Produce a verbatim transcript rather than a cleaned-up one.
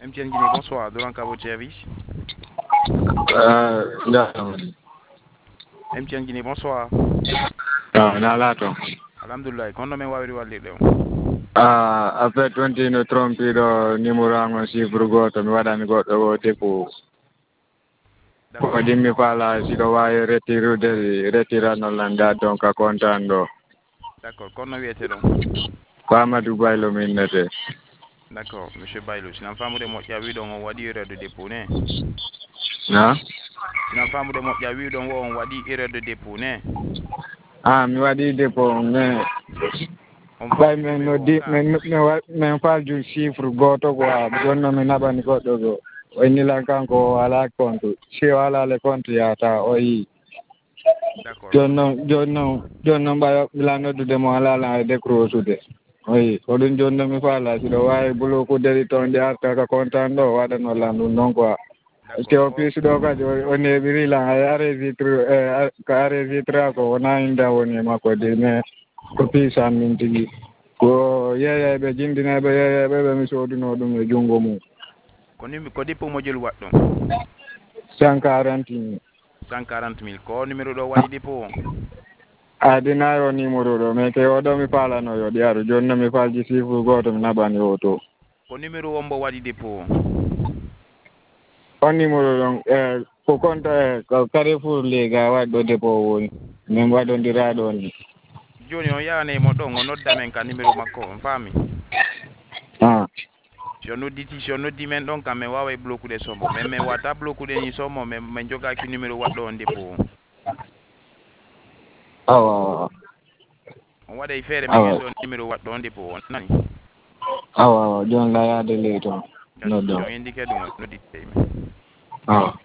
M T N Guinée, bonsoir. Doran Cabo Service. Uh, yeah. M T N Guinée, bonsoir. Ah, na lato. Alhamdulillah, kono men wawiri walde ɗo. Ah, après twenty no trompiɗo numéro an chiffre goto mi waɗani goɗɗo o dépôt. Ko dimmi faala siɗo wawi retirude retiranollan da donc a contant ɗo. D' accord, kono wiyete ɗon. Ko Amadou Baylo mi innete. D' accord, monsieur Baylo, sinan famude moƴƴa wiɗon on waɗi erreur de dépôt ne? Na? Sinan famude moƴƴa wiɗon wo on waɗi erreur de dépôt ne? Ah, mi waɗi dépôt mais On ɓay vali min numéro on noddi ka. min min falju chiffre goto quoi jonno mi naɓani goɗɗo go o innilan kanko o ala compte si o ala le compte yata o yii D' accord. joni noon joni noon joni noon ɓayo ɓila noddude mo alala e décrochude o yii ko ɗum joni noon mi faala siɗo wawi bloqueude toon ɗi arta ka contant ɗo waɗanolan ɗum noon quoi te o piisu ɗo kadi o neɓiri lan ay enregistré e ko enregistré ko wona inda woni e makko de mais ko piisan min tigi ko yeeyayɓe jindinayɓe yeeyayɓe ɓe mi sooduno ɗum e junngo mum ko nimi ko dépôt mojol waɗ ɗon cent quarante mille cent quarante mille ko numéro ɗo waɗi dépôt on adina yo numéro ɗo mais ke oɗo mi falano yo ɗiyaru joni no mi falji chiffre goto mi naɓani o to ko numéro on mbo waɗi dépôt on on numéro ɗon e ko compte e ko Carrefour Lega waɗi ɗo dépôt woni min waɗodiraɗo ni joni on yahane mo ɗon o nodda men ka numéro makko on faami ah si o nodditi si o noddi men ɗon kam min wawa bloqueude sommo mais min wata bloqueude ni sommo min min jogaki numéro waɗɗo on dépôt on awa awa on waɗay feere min endo numéro waɗɗo on dépôt on nani awa awa joni layade ley toon gasi si noddon on indike ɗum o noddite men awa